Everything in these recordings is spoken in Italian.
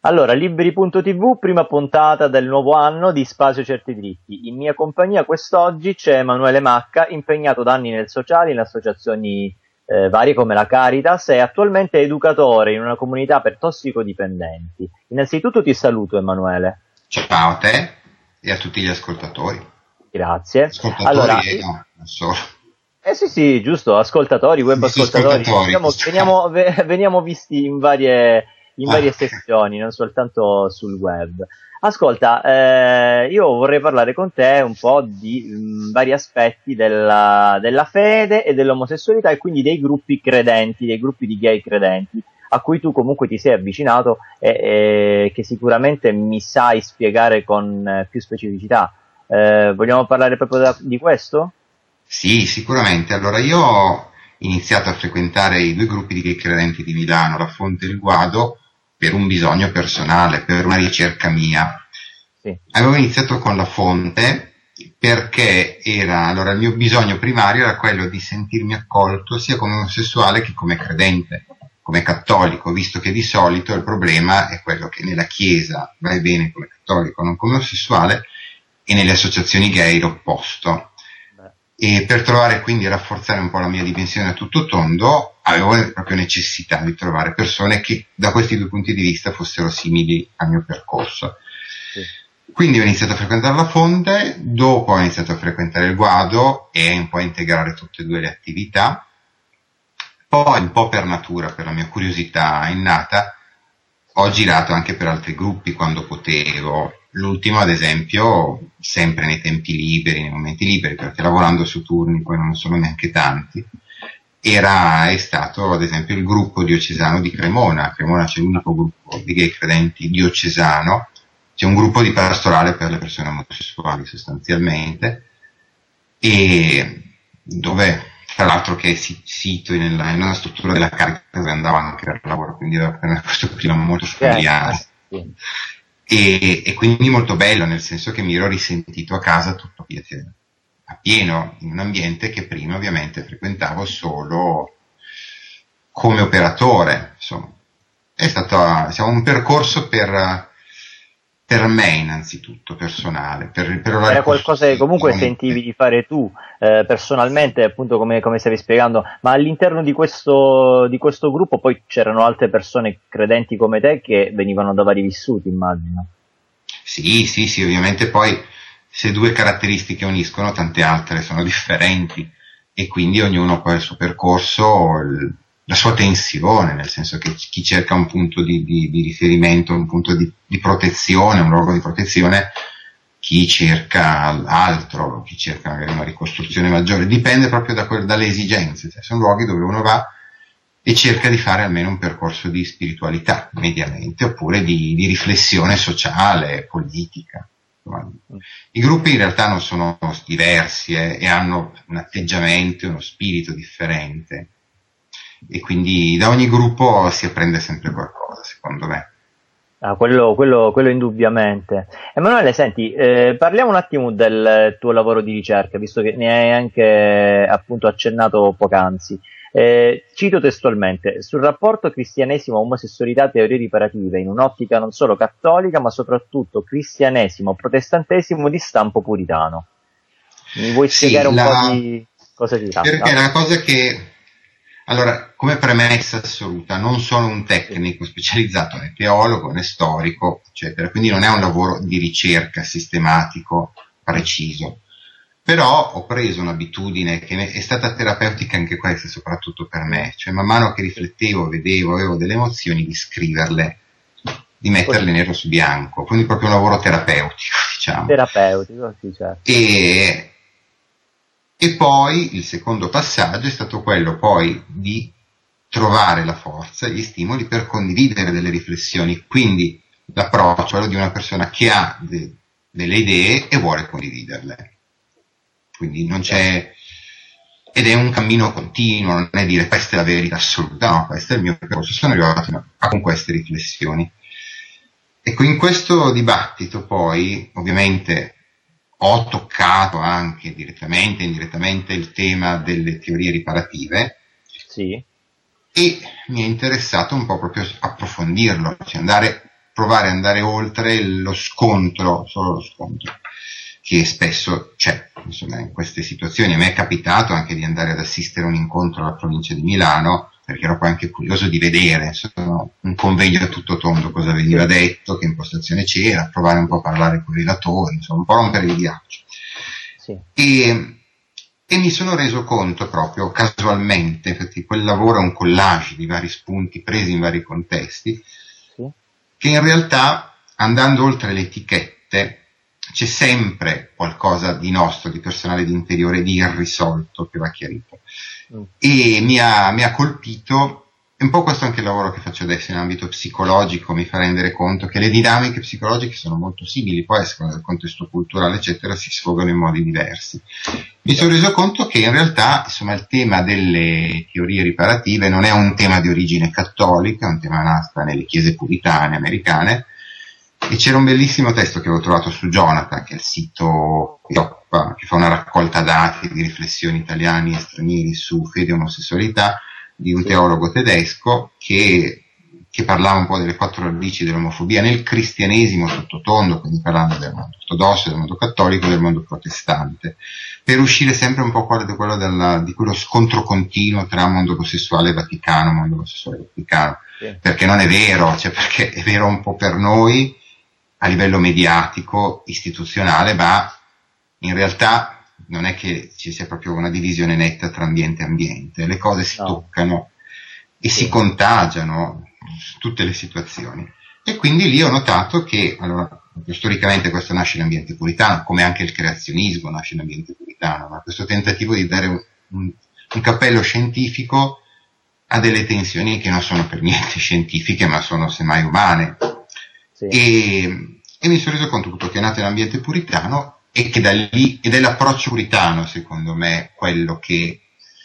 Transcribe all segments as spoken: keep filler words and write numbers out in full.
Allora, liberi punto tivù, prima puntata del nuovo anno di Spazio Certi Diritti. In mia compagnia quest'oggi c'è Emanuele Macca, impegnato da anni nel sociale, in associazioni eh, varie come la Caritas, e attualmente educatore in una comunità per tossicodipendenti. Innanzitutto ti saluto, Emanuele. Ciao a te e a tutti gli ascoltatori. Grazie. Ascoltatori allora, e no, non solo. Eh sì, sì, giusto, ascoltatori, web ascoltatori. ascoltatori. Veniamo, veniamo, ve- veniamo visti in varie... in varie Ah, okay. sezioni, non soltanto sul web. Ascolta, eh, io vorrei parlare con te un po' di mh, vari aspetti della, della fede e dell'omosessualità, e quindi dei gruppi credenti, dei gruppi di gay credenti, a cui tu comunque ti sei avvicinato e, e che sicuramente mi sai spiegare con eh, più specificità. Eh, vogliamo parlare proprio da, di questo? Sì, sicuramente. Allora, io ho iniziato a frequentare i due gruppi di gay credenti di Milano, la Fonte e il Guado, per un bisogno personale, per una ricerca mia. Sì. Avevo iniziato con la Fonte perché era, allora, il mio bisogno primario era quello di sentirmi accolto sia come omosessuale che come credente, come cattolico, visto che di solito il problema è quello che nella Chiesa vai bene come cattolico, non come omosessuale, e nelle associazioni gay l'opposto. E per trovare quindi e rafforzare un po' la mia dimensione a tutto tondo, avevo proprio necessità di trovare persone che da questi due punti di vista fossero simili al mio percorso. Sì. Quindi ho iniziato a frequentare la Fonte, dopo ho iniziato a frequentare il Guado e un po' a integrare tutte e due le attività. Poi, un po' per natura, per la mia curiosità innata, ho girato anche per altri gruppi quando potevo. L'ultimo, ad esempio, sempre nei tempi liberi, nei momenti liberi, perché lavorando su turni poi non sono neanche tanti, era, è stato ad esempio il gruppo diocesano di Cremona. A Cremona c'è l'unico gruppo di gay credenti diocesano, c'è un gruppo di pastorale per le persone omosessuali sostanzialmente, e dove, tra l'altro, che è sito nella, in una struttura della Caritas dove andavo anche per lavoro, quindi aveva questo clima molto familiare. Sì. E, e quindi molto bello, nel senso che mi ero risentito a casa tutto a pieno, in un ambiente che prima ovviamente frequentavo solo come operatore. Insomma, è stato, diciamo, un percorso per, per me innanzitutto, personale. Per, per Era qualcosa che comunque sentivi di fare tu eh, personalmente, appunto, come, come stavi spiegando, ma all'interno di questo, di questo gruppo poi c'erano altre persone credenti come te che venivano da vari vissuti, immagino. Sì, sì, sì, ovviamente poi se due caratteristiche uniscono, tante altre sono differenti, e quindi ognuno poi ha il suo percorso, il, la sua tensione, nel senso che chi cerca un punto di, di, di riferimento, un punto di, di protezione, un luogo di protezione, chi cerca altro, chi cerca magari una ricostruzione maggiore, dipende proprio da quel, dalle esigenze. Cioè, sono luoghi dove uno va e cerca di fare almeno un percorso di spiritualità, mediamente, oppure di, di riflessione sociale, politica. I gruppi in realtà non sono diversi eh, e hanno un atteggiamento, uno spirito differente, e quindi da ogni gruppo si apprende sempre qualcosa, secondo me. Ah, quello, quello, quello indubbiamente. Emanuele, senti, eh, parliamo un attimo del tuo lavoro di ricerca, visto che ne hai anche appunto accennato poc'anzi. Eh, cito testualmente: sul rapporto cristianesimo-omosessualità, teorie riparative in un'ottica non solo cattolica ma soprattutto cristianesimo-protestantesimo di stampo puritano. Mi vuoi Sì, spiegare un la... po' di cosa si tratta? Perché è una cosa che, allora, come premessa assoluta, non sono un tecnico specializzato né teologo né storico, eccetera, quindi non è un lavoro di ricerca sistematico preciso. Però ho preso un'abitudine che è stata terapeutica anche questa, soprattutto per me, cioè man mano che riflettevo, vedevo, avevo delle emozioni, di scriverle, di metterle nero su bianco, quindi proprio un lavoro terapeutico, diciamo. Terapeutico, sì, certo. E, e poi il secondo passaggio è stato quello poi di trovare la forza, gli stimoli per condividere delle riflessioni, quindi l'approccio quello di una persona che ha de, delle idee e vuole condividerle. Quindi non c'è, ed è un cammino continuo, non è dire questa è la verità assoluta, no, questo è il mio percorso, sono arrivato a, con queste riflessioni. Ecco, in questo dibattito poi, ovviamente, ho toccato anche direttamente e indirettamente il tema delle teorie riparative, sì, e mi è interessato un po' proprio approfondirlo, cioè andare provare ad andare oltre lo scontro, solo lo scontro, che spesso c'è, insomma, in queste situazioni. A me è capitato anche di andare ad assistere a un incontro alla provincia di Milano, perché ero poi anche curioso di vedere, insomma, un convegno a tutto tondo, cosa veniva detto, che impostazione c'era, provare un po' a parlare con i relatori, insomma, un po' rompere il ghiaccio. Sì. E, e mi sono reso conto proprio casualmente, infatti quel lavoro è un collage di vari spunti presi in vari contesti, Sì. che in realtà, andando oltre le etichette, c'è sempre qualcosa di nostro, di personale, di interiore, di irrisolto che va chiarito. Mm. E mi ha, mi ha colpito, è un po' questo anche il lavoro che faccio adesso in ambito psicologico, mi fa rendere conto che le dinamiche psicologiche sono molto simili, poi a seconda del contesto culturale eccetera si sfogano in modi diversi. Mi sono reso conto che in realtà, insomma, il tema delle teorie riparative non è un tema di origine cattolica, è un tema nato nelle chiese puritane americane. E c'era un bellissimo testo che avevo trovato su Jonathan, che è il sito Ioppa, che fa una raccolta dati di riflessioni italiani e stranieri su fede e omosessualità, di un teologo tedesco che, che parlava un po' delle quattro radici dell'omofobia nel cristianesimo tutto tondo, quindi parlando del mondo ortodosso, del mondo cattolico e del mondo protestante, per uscire sempre un po' quello, quello della, di quello scontro continuo tra mondo omosessuale e Vaticano, mondo omosessuale e Vaticano, sì. Perché non è vero, cioè perché è vero un po' per noi, a livello mediatico, istituzionale, ma in realtà non è che ci sia proprio una divisione netta tra ambiente e ambiente, le cose si no. toccano e sì. si contagiano su tutte le situazioni. E quindi lì ho notato che, allora, storicamente questo nasce in ambiente puritano, come anche il creazionismo nasce in ambiente puritano, ma questo tentativo di dare un, un, un cappello scientifico a delle tensioni che non sono per niente scientifiche, ma sono semmai umane. Sì. E, e mi sono reso conto che è nato in ambiente puritano e che da lì, ed è l'approccio puritano secondo me quello che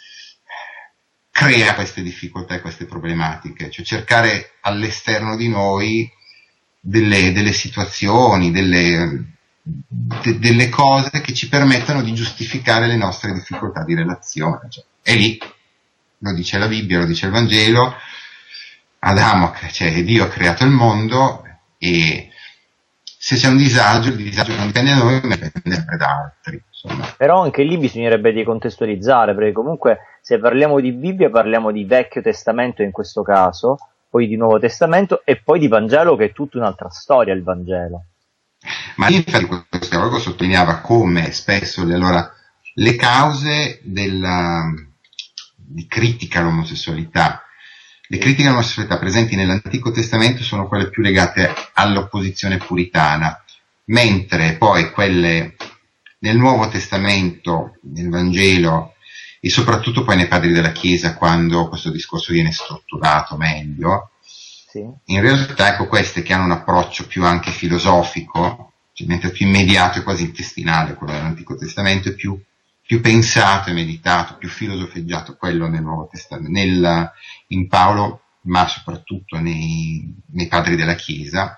crea queste difficoltà e queste problematiche, cioè cercare all'esterno di noi delle, delle situazioni, delle, de, delle cose che ci permettano di giustificare le nostre difficoltà di relazione, cioè, è lì, lo dice la Bibbia, lo dice il Vangelo, Adamo, cioè Dio ha creato il mondo, e se c'è un disagio, il disagio non dipende da noi, ma dipende sempre da altri. Insomma. Però anche lì bisognerebbe decontestualizzare, perché comunque se parliamo di Bibbia parliamo di Vecchio Testamento in questo caso, poi di Nuovo Testamento e poi di Vangelo, che è tutta un'altra storia il Vangelo. Ma infatti questo teologo sottolineava come spesso le, allora, le cause della, di critica all'omosessualità Le critiche all'omosessualità presenti nell'Antico Testamento sono quelle più legate all'opposizione puritana, mentre poi quelle nel Nuovo Testamento, nel Vangelo e soprattutto poi nei padri della Chiesa, quando questo discorso viene strutturato meglio, sì. In realtà ecco queste che hanno un approccio più anche filosofico, cioè, mentre più immediato e quasi intestinale quello dell'Antico Testamento, è più più pensato e meditato, più filosofeggiato quello nel Nuovo Testamento, nel, in Paolo, ma soprattutto nei, nei padri della Chiesa,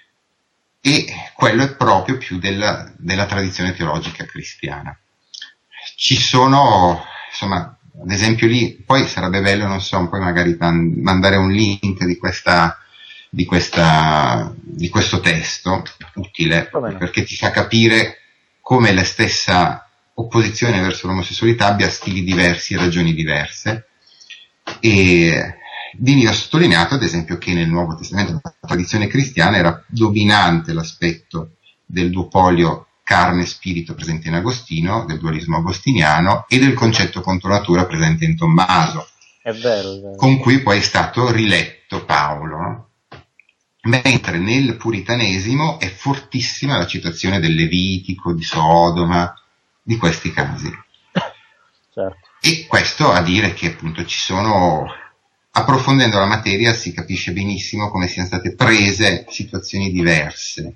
e quello è proprio più della, della tradizione teologica cristiana. Ci sono, insomma, ad esempio lì, poi sarebbe bello, non so, poi magari man, mandare un link di questa, di questa, di questo testo, utile, perché ti fa capire come la stessa opposizione verso l'omosessualità abbia stili diversi e ragioni diverse. E Dini ha sottolineato ad esempio che nel Nuovo Testamento la tradizione cristiana era dominante l'aspetto del duopolio carne-spirito presente in Agostino, del dualismo agostiniano, e del concetto contro natura presente in Tommaso, è vero, è vero. Con cui poi è stato riletto Paolo. Mentre nel puritanesimo è fortissima la citazione del Levitico, di Sodoma, di questi casi. Certo. E questo a dire che appunto ci sono, approfondendo la materia si capisce benissimo come siano state prese situazioni diverse.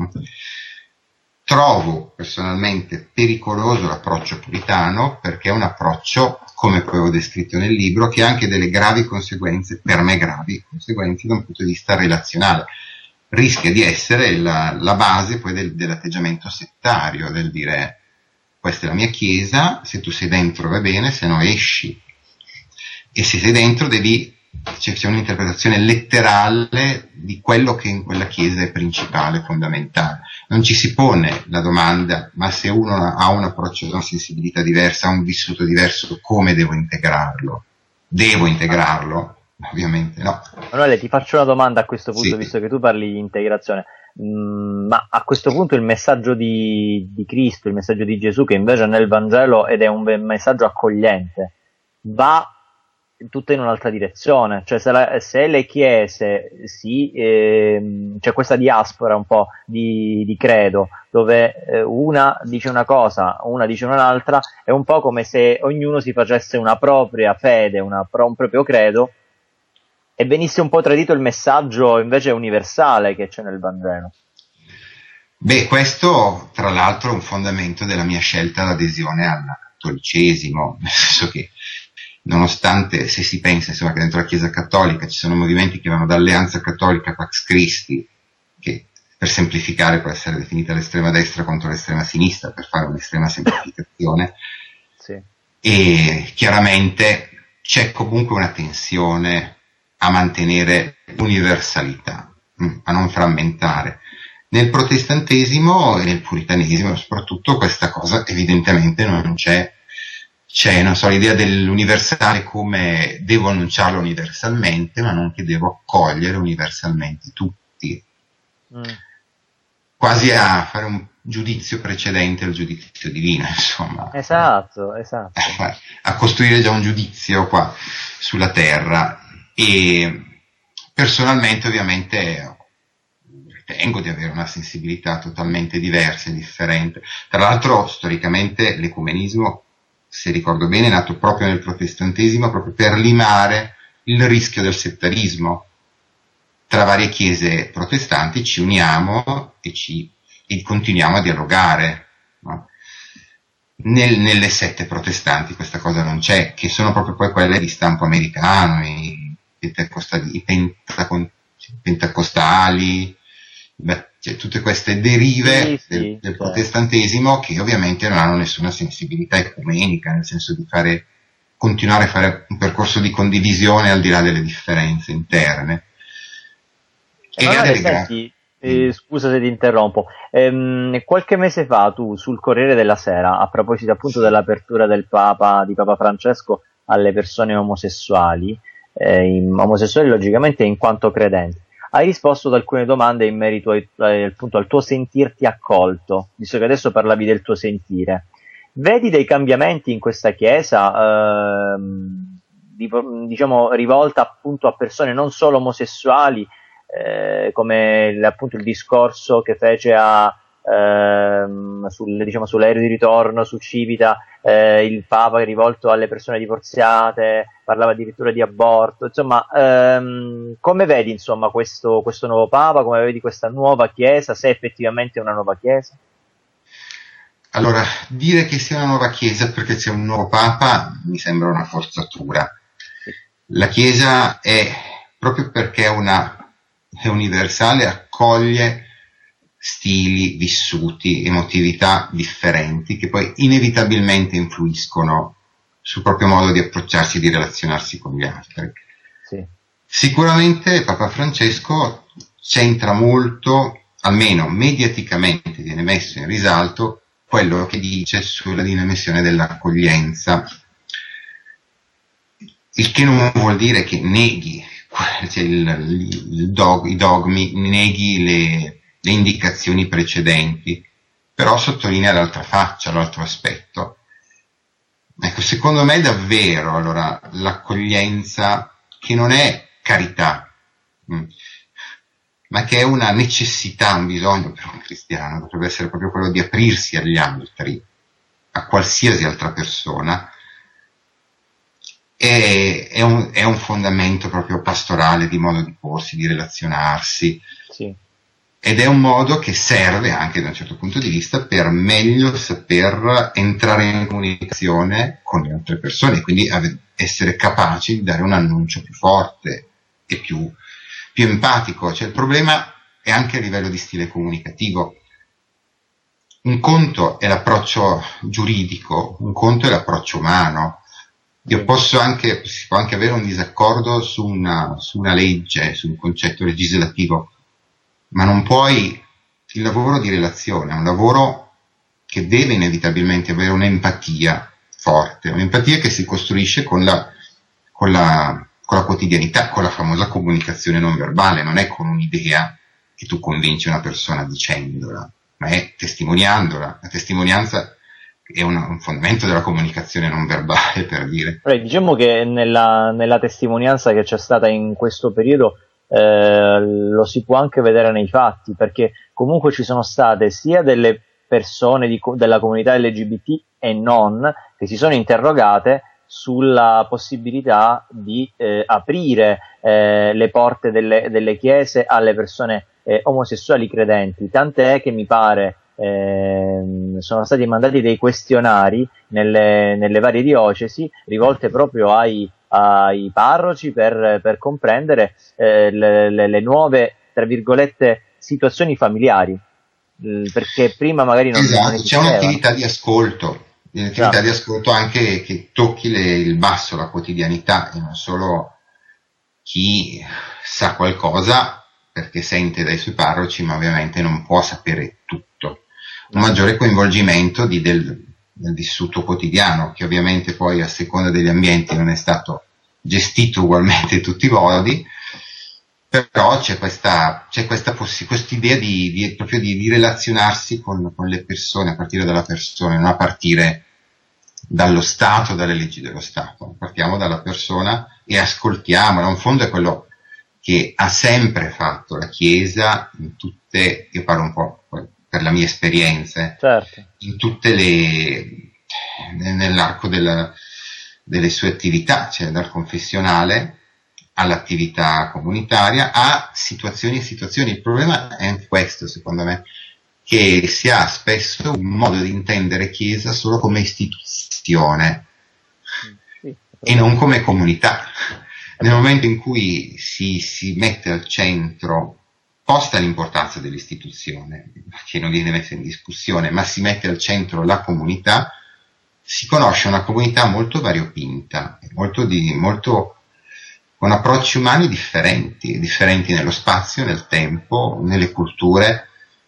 Trovo personalmente pericoloso l'approccio puritano, perché è un approccio, come poi ho descritto nel libro, che ha anche delle gravi conseguenze, per me gravi conseguenze da un punto di vista relazionale. Rischia di essere la, la base poi del, dell'atteggiamento settario, del dire questa è la mia chiesa, se tu sei dentro va bene, se no esci. E se sei dentro devi c'è, c'è un'interpretazione letterale di quello che in quella chiesa è principale, fondamentale. Non ci si pone la domanda, ma se uno ha un approccio, una sensibilità diversa, ha un vissuto diverso, come devo integrarlo? Devo integrarlo? Ovviamente no. Manuele, ti faccio una domanda a questo punto, Sì. Visto che tu parli di integrazione. Mm, ma a questo punto il messaggio di, di Cristo, il messaggio di Gesù, che invece è nel Vangelo ed è un messaggio accogliente, va tutta in un'altra direzione. Cioè se, la, se le chiese si, ehm, c'è questa diaspora un po' di, di credo, dove eh, una dice una cosa, una dice un'altra, è un po' come se ognuno si facesse una propria fede, una, un proprio credo, e venisse un po' tradito il messaggio invece universale che c'è nel Vangelo. Beh, questo tra l'altro è un fondamento della mia scelta d'adesione al cattolicesimo, nel senso che nonostante, se si pensa insomma, che dentro la Chiesa Cattolica ci sono movimenti che vanno da Alleanza Cattolica a Pax Christi, che per semplificare può essere definita l'estrema destra contro l'estrema sinistra, per fare un'estrema semplificazione, sì. E chiaramente c'è comunque una tensione a mantenere l'universalità, a non frammentare. Nel protestantesimo e nel puritanesimo soprattutto questa cosa evidentemente non c'è. C'è, non so, l'idea dell'universale come devo annunciarlo universalmente, ma non che devo accogliere universalmente tutti. Mm. Quasi a fare un giudizio precedente al giudizio divino, insomma. Esatto, esatto. A costruire già un giudizio qua sulla terra. E personalmente ovviamente ritengo di avere una sensibilità totalmente diversa e differente. Tra l'altro storicamente l'ecumenismo, se ricordo bene, è nato proprio nel protestantesimo, proprio per limare il rischio del settarismo. Tra varie chiese protestanti ci uniamo e, ci, e continuiamo a dialogare, no? Nel, nelle sette protestanti questa cosa non c'è, che sono proprio poi quelle di stampo americano, i, pentecostali, i pentacon, pentecostali, beh, cioè, tutte queste derive sì, sì, del, del certo. protestantesimo che ovviamente non hanno nessuna sensibilità ecumenica, nel senso di fare, continuare a fare un percorso di condivisione al di là delle differenze interne. E allora, delle senti, eh, scusa se ti interrompo, ehm, qualche mese fa tu sul Corriere della Sera, a proposito appunto dell'apertura del Papa, di Papa Francesco alle persone omosessuali, eh, in, omosessuali logicamente in quanto credenti, hai risposto ad alcune domande in merito ai, eh, appunto al tuo sentirti accolto, visto che adesso parlavi del tuo sentire. Vedi dei cambiamenti in questa chiesa, ehm, di, diciamo rivolta appunto a persone non solo omosessuali, eh, come appunto il discorso che fece a ehm, sul, diciamo, sull'aereo di ritorno su Civita, eh, il Papa rivolto alle persone divorziate, parlava addirittura di aborto, insomma, ehm, come vedi insomma questo, questo nuovo Papa, come vedi questa nuova Chiesa, se effettivamente è una nuova Chiesa? Allora, dire che sia una nuova Chiesa perché c'è un nuovo Papa mi sembra una forzatura. La Chiesa è, proprio perché è una è universale, accoglie stili, vissuti, emotività differenti che poi inevitabilmente influiscono sul proprio modo di approcciarsi e di relazionarsi con gli altri. Sì. Sicuramente Papa Francesco centra molto, almeno mediaticamente viene messo in risalto, quello che dice sulla dimensione dell'accoglienza, il che non vuol dire che neghi cioè il, il dog, i dogmi, neghi le, le indicazioni precedenti, però sottolinea l'altra faccia, l'altro aspetto. Ecco, secondo me davvero allora l'accoglienza, che non è carità, mh, ma che è una necessità, un bisogno per un cristiano, dovrebbe essere proprio quello di aprirsi agli altri, a qualsiasi altra persona, è, è, un, è un fondamento proprio pastorale di modo di porsi, di relazionarsi. Sì. Ed è un modo che serve anche da un certo punto di vista per meglio saper entrare in comunicazione con le altre persone e quindi essere capaci di dare un annuncio più forte e più, più empatico. Cioè il problema è anche a livello di stile comunicativo. Un conto è l'approccio giuridico, un conto è l'approccio umano. Io posso anche, si può anche avere un disaccordo su una, su una legge, su un concetto legislativo, ma non puoi, il lavoro di relazione è un lavoro che deve inevitabilmente avere un'empatia forte, un'empatia che si costruisce con la, con la, con la quotidianità, con la famosa comunicazione non verbale, non è con un'idea che tu convinci una persona dicendola, ma è testimoniandola. La testimonianza è un, un fondamento della comunicazione non verbale, per dire. Allora, diciamo che nella, nella testimonianza che c'è stata in questo periodo eh, lo si può anche vedere nei fatti, perché comunque ci sono state sia delle persone di, della comunità L G B T e non che si sono interrogate sulla possibilità di eh, aprire eh, le porte delle, delle chiese alle persone eh, omosessuali credenti, tant'è che mi pare eh, sono stati mandati dei questionari nelle, nelle varie diocesi rivolte proprio ai, ai parroci per, per comprendere eh, le, le, le nuove, tra virgolette, situazioni familiari, perché prima magari non, esatto, non c'è un'attività di ascolto, un'attività esatto. di ascolto anche che tocchi le, il basso, la quotidianità, e non solo chi sa qualcosa perché sente dai suoi parroci, ma ovviamente non può sapere tutto. Un maggiore coinvolgimento di, del, del vissuto quotidiano, che ovviamente poi a seconda degli ambienti non è stato gestito ugualmente in tutti i modi, però c'è questa, c'è questa possi- quest'idea di, di, proprio di, di relazionarsi con, con le persone, a partire dalla persona, non a partire dallo Stato, dalle leggi dello Stato. Partiamo dalla persona e ascoltiamola. In fondo è quello che ha sempre fatto la Chiesa in tutte, io parlo un po' per la mia esperienza, certo. in tutte le, nell'arco della, delle sue attività, cioè dal confessionale all'attività comunitaria, a situazioni e situazioni. Il problema è questo, secondo me, che si ha spesso un modo di intendere Chiesa solo come istituzione sì, e non come comunità. Nel momento in cui si, si mette al centro, posta l'importanza dell'istituzione, che non viene messa in discussione, ma si mette al centro la comunità, si conosce una comunità molto variopinta, molto di, molto con approcci umani differenti, differenti nello spazio, nel tempo, nelle culture,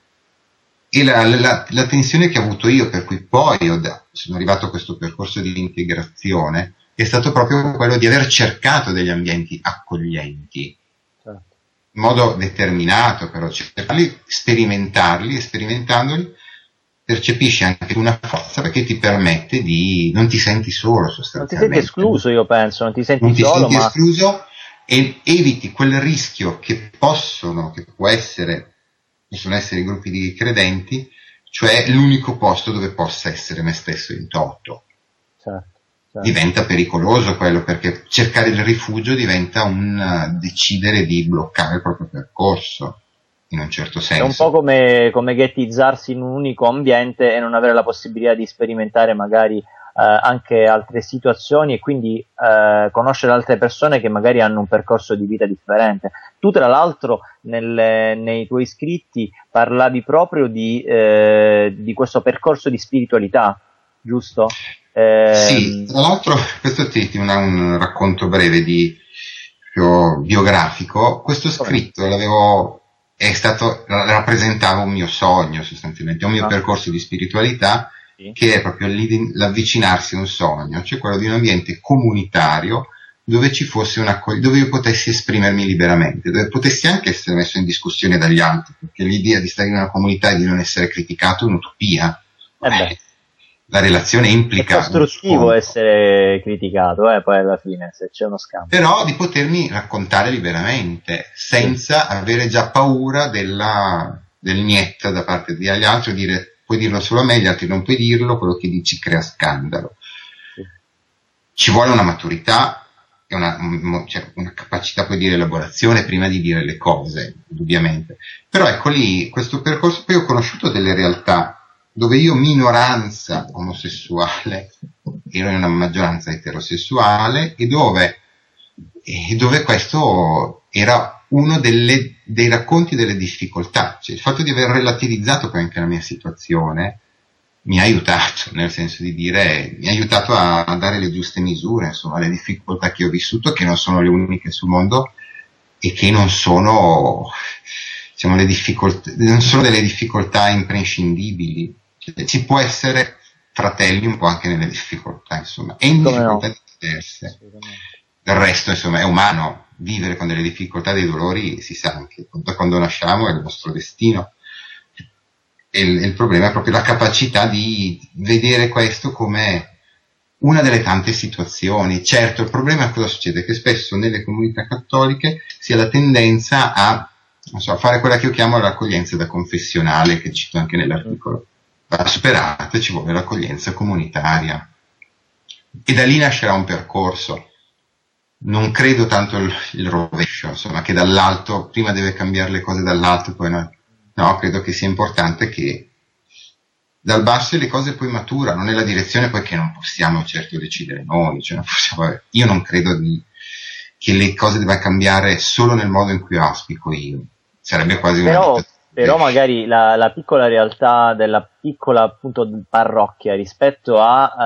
e la, la, la tensione che ho avuto io, per cui poi ho da, sono arrivato a questo percorso di integrazione, è stato proprio quello di aver cercato degli ambienti accoglienti, certo. in modo determinato, però cercarli, sperimentarli, e sperimentandoli percepisci anche una forza, perché ti permette di, non ti senti solo sostanzialmente. Non ti senti escluso, io penso, non ti senti non ti solo, senti ma... escluso, e eviti quel rischio che possono, che può essere, possono essere i gruppi di credenti, cioè l'unico posto dove possa essere me stesso in toto. Certo, certo. Diventa pericoloso quello, perché cercare il rifugio diventa un uh, decidere di bloccare il proprio percorso. In un certo senso. È un po' come, come ghettizzarsi in un unico ambiente e non avere la possibilità di sperimentare magari eh, anche altre situazioni e quindi eh, conoscere altre persone che magari hanno un percorso di vita differente. Tu tra l'altro nel, nei tuoi scritti parlavi proprio di, eh, di questo percorso di spiritualità, giusto? Eh, sì, tra l'altro questo ti è un racconto breve di, biografico. Questo scritto l'avevo... è stato, rappresentava un mio sogno sostanzialmente, un mio ah. percorso di spiritualità, sì. che è proprio l'avvicinarsi a un sogno, cioè quello di un ambiente comunitario dove ci fosse una, dove io potessi esprimermi liberamente, dove potessi anche essere messo in discussione dagli altri, perché l'idea di stare in una comunità e di non essere criticato è un'utopia. Eh beh. La relazione implica... È costruttivo essere criticato, eh, poi alla fine, se c'è uno scambio. Però di potermi raccontare liberamente, senza sì. avere già paura della, del niet da parte degli altri, dire puoi dirlo solo a me, gli altri non puoi dirlo, quello che dici crea scandalo. Sì. Ci vuole una maturità e una, cioè una capacità poi di elaborazione prima di dire le cose, indubbiamente. Però ecco lì, questo percorso, poi ho conosciuto delle realtà dove io, minoranza omosessuale, ero in una maggioranza eterosessuale, e dove, e dove questo era uno delle, dei racconti delle difficoltà, cioè il fatto di aver relativizzato poi anche la mia situazione, mi ha aiutato, nel senso di dire, mi ha aiutato a, a dare le giuste misure, insomma, alle difficoltà che ho vissuto, che non sono le uniche sul mondo e che non sono, diciamo, le difficoltà, non sono delle difficoltà imprescindibili. Cioè, ci può essere fratelli un po' anche nelle difficoltà, insomma, e in Come difficoltà no? diverse. Del resto, insomma, è umano vivere con delle difficoltà, dei dolori, si sa anche, da quando nasciamo è il nostro destino. E il, il problema è proprio la capacità di vedere questo come una delle tante situazioni. Certo, il problema è cosa succede? Che spesso nelle comunità cattoliche si ha la tendenza a, non so, a fare quella che io chiamo l'accoglienza da confessionale, che cito anche nell'articolo. Va superata, ci vuole l'accoglienza comunitaria. E da lì nascerà un percorso. Non credo tanto il, il rovescio, insomma, che dall'alto, prima deve cambiare le cose dall'alto, poi no. No, credo che sia importante che dal basso le cose poi maturano, nella direzione poi che non possiamo certo decidere noi, cioè non possiamo, io non credo di, che le cose debbano cambiare solo nel modo in cui auspico io, sarebbe quasi una Però, vita. però magari la, la piccola realtà della piccola appunto parrocchia rispetto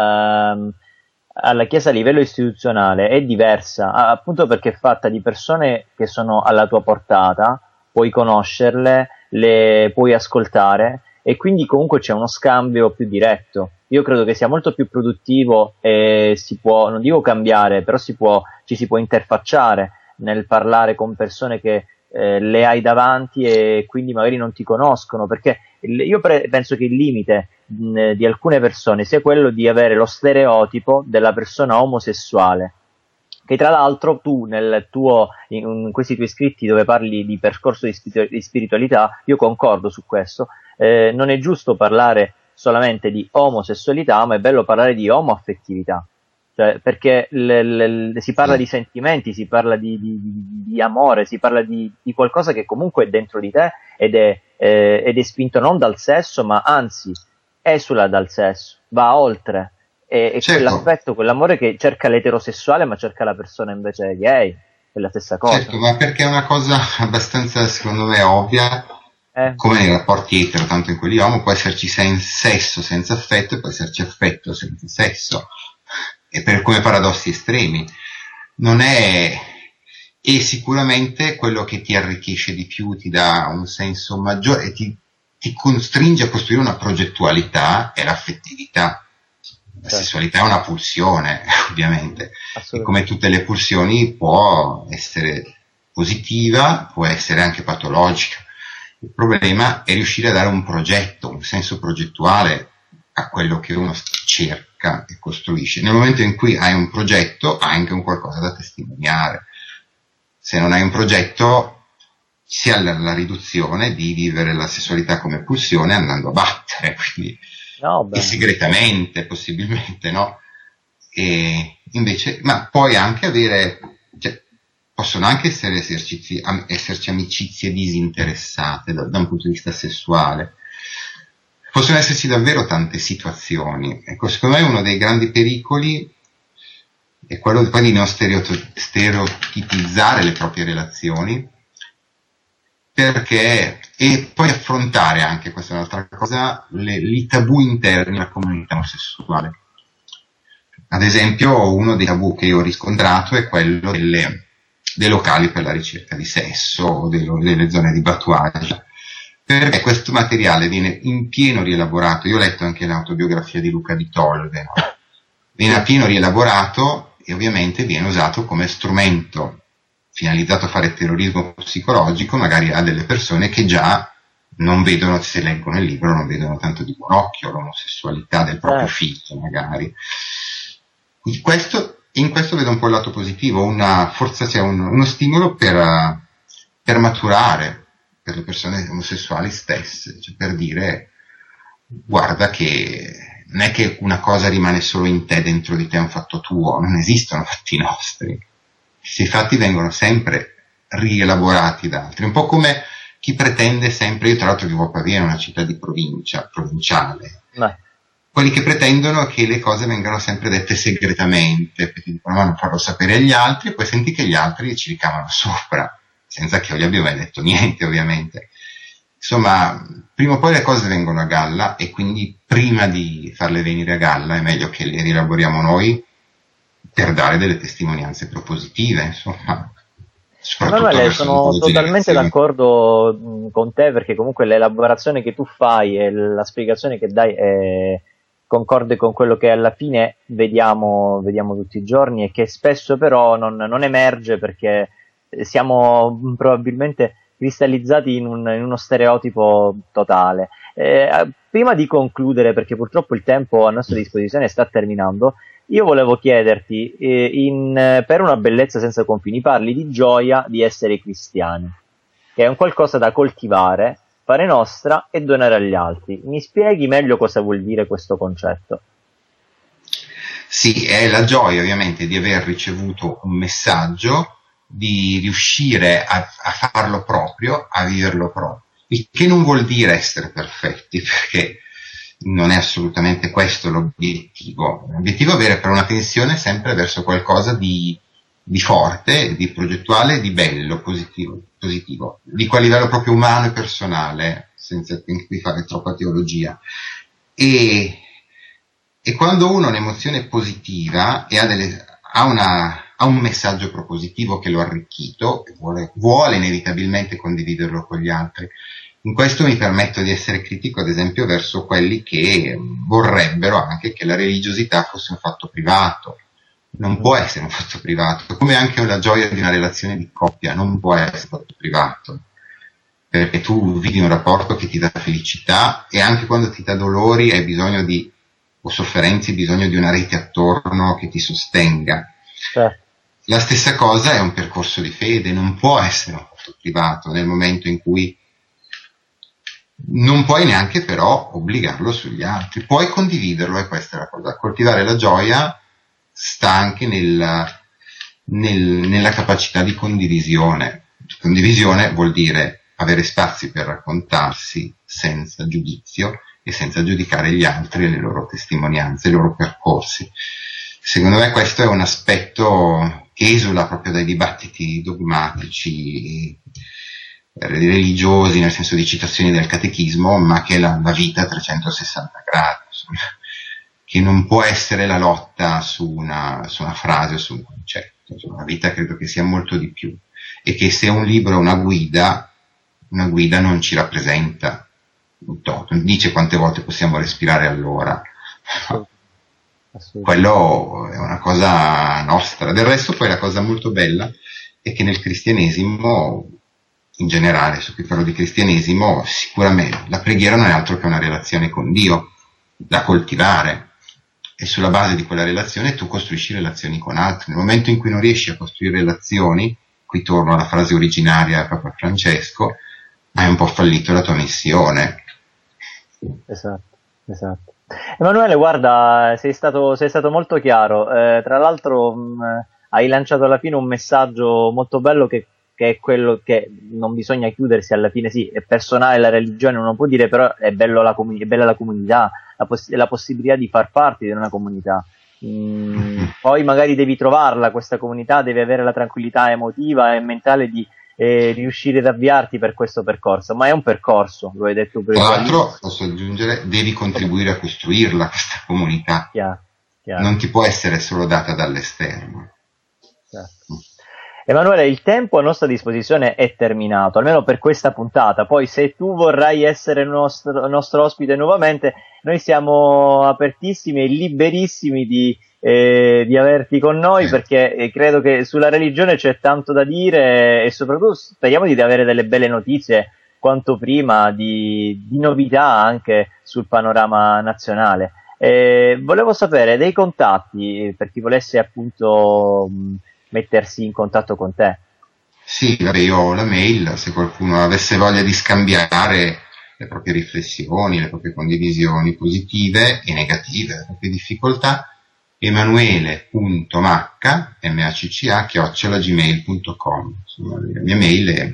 a, ehm, alla Chiesa a livello istituzionale è diversa, appunto perché è fatta di persone che sono alla tua portata, puoi conoscerle, le puoi ascoltare e quindi comunque c'è uno scambio più diretto. Io credo che sia molto più produttivo e si può, non dico cambiare, però si può, ci si può interfacciare nel parlare con persone che eh, le hai davanti e quindi magari non ti conoscono, perché il, io pre- penso che il limite mh, di alcune persone sia quello di avere lo stereotipo della persona omosessuale, che tra l'altro tu nel tuo, in questi tuoi scritti dove parli di percorso di, spiritu- di spiritualità, io concordo su questo, eh, non è giusto parlare solamente di omosessualità, ma è bello parlare di omoaffettività, cioè, perché le, le, si parla di sentimenti, si parla di, di, di amore, si parla di, di qualcosa che comunque è dentro di te ed è, eh, ed è spinto non dal sesso, ma anzi esula dal sesso, va oltre. E, e Certo. quell'affetto, quell'amore che cerca l'eterosessuale ma cerca la persona invece gay, è la stessa cosa. Certo, ma perché è una cosa abbastanza, secondo me, ovvia, Eh? come nei rapporti etero, tanto in quelli homo, può esserci sen- sesso senza affetto e può esserci affetto senza sesso, e per come paradossi estremi. Non è, e sicuramente quello che ti arricchisce di più, ti dà un senso maggiore e ti, ti costringe a costruire una progettualità è l'affettività. La sessualità è una pulsione, ovviamente, e come tutte le pulsioni può essere positiva, può essere anche patologica. Il problema è riuscire a dare un progetto, un senso progettuale a quello che uno cerca e costruisce. Nel momento in cui hai un progetto, hai anche un qualcosa da testimoniare. Se non hai un progetto, si ha la, la riduzione di vivere la sessualità come pulsione andando a battere, quindi No, e segretamente possibilmente, no? E invece, ma puoi anche avere, cioè, possono anche essere esercizi, am, esserci amicizie disinteressate da, da un punto di vista sessuale, possono esserci davvero tante situazioni. Ecco, secondo me uno dei grandi pericoli è quello poi di non stereotipizzare le proprie relazioni, perché, e poi affrontare anche, questa è un'altra cosa, le, i tabù interni alla comunità omosessuale. Ad esempio, uno dei tabù che io ho riscontrato è quello delle, dei locali per la ricerca di sesso o delle, delle zone di battuaggio, perché questo materiale viene in pieno rielaborato. Io ho letto anche l'autobiografia di Luca Di Tolve, no? Viene a pieno rielaborato e ovviamente viene usato come strumento finalizzato a fare terrorismo psicologico, magari a delle persone che già non vedono, se leggono il libro, non vedono tanto di buon occhio l'omosessualità del proprio figlio, magari. In questo, in questo vedo un po' il lato positivo, una forza, c'è cioè un, uno stimolo per, per maturare per le persone omosessuali stesse, cioè per dire, guarda che non è che una cosa rimane solo in te, dentro di te è un fatto tuo, non esistono fatti nostri. Questi fatti vengono sempre rielaborati da altri, un po' come chi pretende sempre, io tra l'altro vivo a Pavia, una città di provincia, provinciale, no. Quelli che pretendono che le cose vengano sempre dette segretamente, perché dicono ma non farlo sapere agli altri, e poi senti che gli altri ci ricamano sopra, senza che io gli abbia mai detto niente ovviamente. Insomma, prima o poi le cose vengono a galla, e quindi prima di farle venire a galla è meglio che le rielaboriamo noi per dare delle testimonianze propositive, insomma. Emanuele, sono totalmente d'accordo mh, con te, perché comunque l'elaborazione che tu fai e la spiegazione che dai è concorde con quello che alla fine vediamo, vediamo tutti i giorni, e che spesso però non, non emerge perché siamo probabilmente cristallizzati in, un, in uno stereotipo totale. Eh, prima di concludere, perché purtroppo il tempo a nostra disposizione sta terminando, io volevo chiederti, eh, in, per una bellezza senza confini, parli di gioia di essere cristiani, che è un qualcosa da coltivare, fare nostra e donare agli altri. Mi spieghi meglio cosa vuol dire questo concetto? Sì, è la gioia ovviamente di aver ricevuto un messaggio, di riuscire a, a farlo proprio, a viverlo proprio, il che non vuol dire essere perfetti, perché non è assolutamente questo l'obiettivo. L'obiettivo è avere però una tensione sempre verso qualcosa di, di forte, di progettuale, di bello, positivo, positivo, di quel livello proprio umano e personale, senza qui fare troppa teologia. E, e quando uno ha un'emozione positiva e ha, delle, ha, una, ha un messaggio propositivo che lo ha arricchito, e vuole, vuole inevitabilmente condividerlo con gli altri. In questo mi permetto di essere critico, ad esempio, verso quelli che vorrebbero anche che la religiosità fosse un fatto privato. Non può essere un fatto privato, come anche la gioia di una relazione di coppia non può essere un fatto privato, perché tu vivi un rapporto che ti dà felicità, e anche quando ti dà dolori hai bisogno di, o sofferenze, hai bisogno di una rete attorno che ti sostenga. Eh. La stessa cosa è un percorso di fede, non può essere un fatto privato nel momento in cui non puoi neanche però obbligarlo sugli altri, puoi condividerlo, e questa è la cosa. Coltivare la gioia sta anche nel, nel, nella capacità di condivisione. Condivisione vuol dire avere spazi per raccontarsi senza giudizio e senza giudicare gli altri e le loro testimonianze, i loro percorsi. Secondo me questo è un aspetto che esula proprio dai dibattiti dogmatici religiosi, nel senso di citazioni del catechismo, ma che è la, la vita a trecentosessanta gradi, insomma, che non può essere la lotta su una, su una frase o su un concetto. Insomma, la vita credo che sia molto di più, e che se un libro è una guida, una guida non ci rappresenta un tot, non dice quante volte possiamo respirare all'ora. Quello è una cosa nostra. Del resto poi la cosa molto bella è che nel cristianesimo, in generale, su cui parlo di cristianesimo, sicuramente la preghiera non è altro che una relazione con Dio da coltivare, e sulla base di quella relazione tu costruisci relazioni con altri. Nel momento in cui non riesci a costruire relazioni, qui torno alla frase originaria di Papa Francesco, hai un po' fallito la tua missione. Esatto, esatto. Emanuele, guarda, sei stato, sei stato molto chiaro, eh, tra l'altro mh, hai lanciato alla fine un messaggio molto bello, che che è quello che non bisogna chiudersi alla fine. Sì, è personale la religione, uno può dire, però è, bello la comuni- è bella la comunità, la, poss- la possibilità di far parte di una comunità. Mm, poi magari devi trovarla, questa comunità, devi avere la tranquillità emotiva e mentale di eh, riuscire ad avviarti per questo percorso, ma è un percorso, lo hai detto prima. Tra l'altro, posso aggiungere, devi contribuire a costruirla, questa comunità. Chiaro, chiaro. Non ti può essere solo data dall'esterno. Certo. Emanuele, il tempo a nostra disposizione è terminato, almeno per questa puntata. Poi se tu vorrai essere nostro, nostro ospite nuovamente, noi siamo apertissimi e liberissimi di, eh, di averti con noi, sì. Perché eh, credo che sulla religione c'è tanto da dire, e soprattutto speriamo di avere delle belle notizie quanto prima, di, di novità anche sul panorama nazionale. Eh, volevo sapere dei contatti per chi volesse appunto mh, mettersi in contatto con te. Sì, vabbè, io ho la mail, se qualcuno avesse voglia di scambiare le proprie riflessioni, le proprie condivisioni positive e negative, le proprie difficoltà, emanuele.macca, M A C C A, chiocciola gmail punto com. Insomma, la mia mail è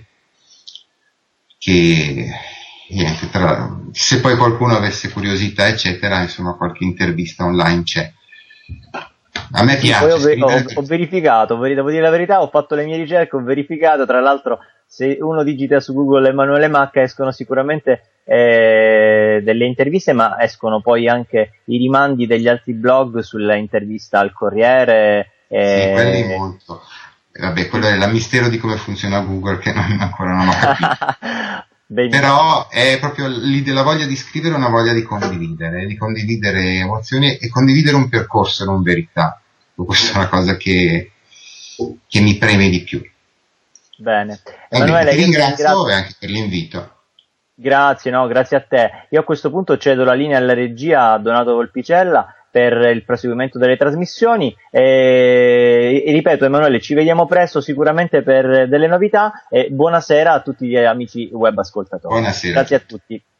che, niente, tra, se poi qualcuno avesse curiosità, eccetera, insomma, qualche intervista online c'è. A me piace. Poi ho, ho, ho verificato, devo dire la verità, ho fatto le mie ricerche, ho verificato, tra l'altro se uno digita su Google Emanuele Macca escono sicuramente eh, delle interviste, ma escono poi anche i rimandi degli altri blog sulla intervista al Corriere. Eh... Sì, quelli Eh... molto. Vabbè, quello è il mistero di come funziona Google che non, ancora non ho capito. Però è proprio lì della voglia di scrivere, una voglia di condividere, di condividere emozioni e condividere un percorso, non verità. Questa è una cosa che, che mi preme di più. Bene. Emanuele, ti ringrazio e anche per l'invito. Grazie, no, grazie a te. Io a questo punto cedo la linea alla regia a Donato Volpicella per il proseguimento delle trasmissioni e, e ripeto, Emanuele, ci vediamo presto sicuramente per delle novità e buonasera a tutti gli amici web ascoltatori. Buonasera. Grazie a tutti.